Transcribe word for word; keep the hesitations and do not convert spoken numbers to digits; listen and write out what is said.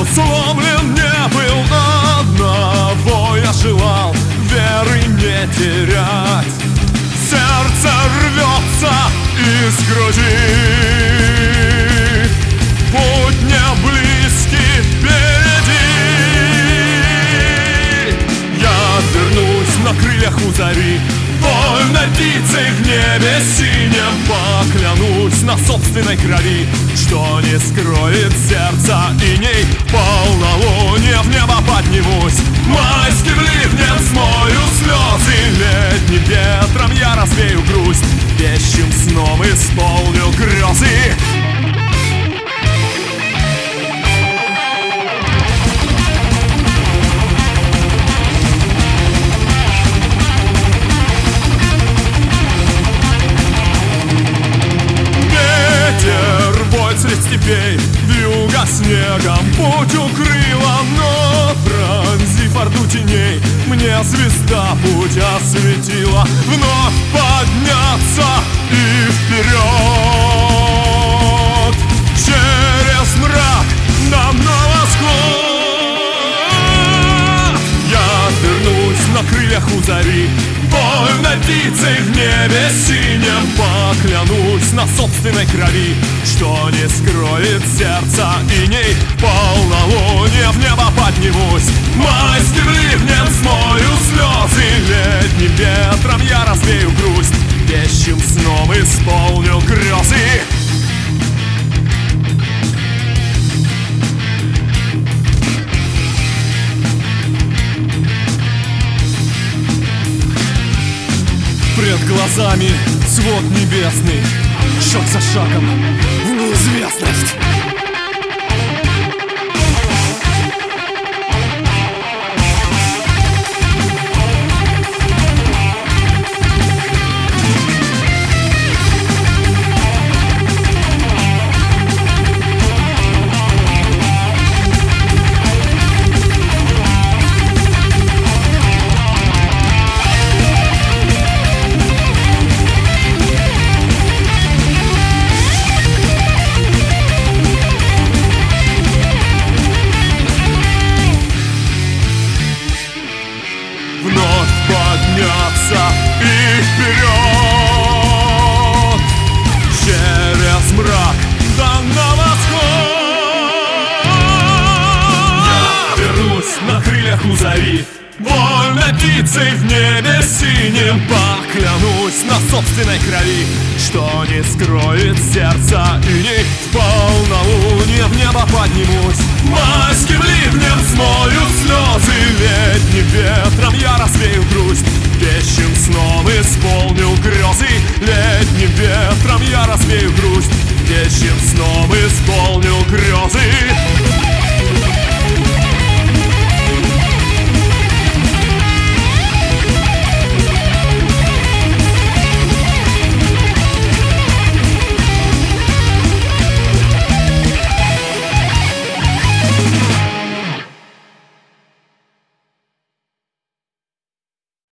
сломлен не был, одного я желал веры не терять. Сердце рвется из груди, путь не близкий впереди. Я вернусь на крыльях у зари, вольной птицей в небе синем. Поклянусь на собственной крови, что не скроет сердца иней. Полнолуние в небо поднимусь, майским ливнем смою слезы. Летним ветром я развею грусть, вещим сном исполню грезы. Средь степей, вьюга снегом путь укрыла, но пронзив орду теней, мне звезда путь осветила. Вновь подняться и вперед, через мрак нам на восход. Я вернусь на крыльях у зари, вольной птицей в небе синем. Поклянусь на собственной крови, что не скроет сердца иней. Полнолуние в небо поднимусь, майским ливнем смою слезы. Летним ветром я развею грусть, вещим сном исполню грезы. Пред глазами свод небесный, шаг за шагом в неизвестность. Вновь подняться и вперед, через мрак да на восход. Я вернусь на крыльях у зари, вольной птицей в небе синем. Поклянусь на собственной крови, что не скроет сердца иней. В полнолуние в небо поднимусь, майским ливнем смою слезы. Летним ветром я развею грусть, вещим сном исполню грезы. Летним ветром я развею грусть, вещим сном исполню грезы.